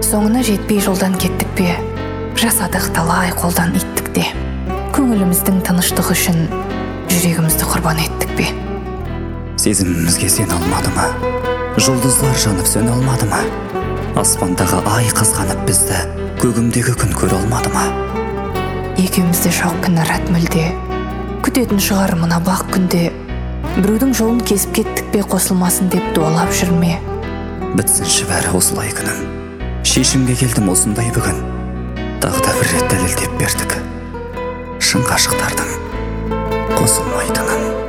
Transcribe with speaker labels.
Speaker 1: Соңына жетпей жолдан кеттік пе, жасадық талай қолдан иттік те. Көңіліміздің тыныштығы үшін жүрегімізді құрбан еттік пе.
Speaker 2: Сезімімізге сен алмады ма? Жұлдызлар жанып сön алмады ма? Аспандағы ай қызғанып бізді, көгімдегі күн көре алмады ма?
Speaker 1: Екеумізде жоқ кінәрат мүлде, күтетін шығар мына бақ күнде. Біреудің жолын кесіп кеттік пе, қосылмасын деп дуалап жүрме.
Speaker 2: Бітсінші бәрі осылай күнім, шешімге келдім осындай бүгін. Тағы да бір рет дәлелдеп бердік, шын ғашықтардың қосылмайтынын.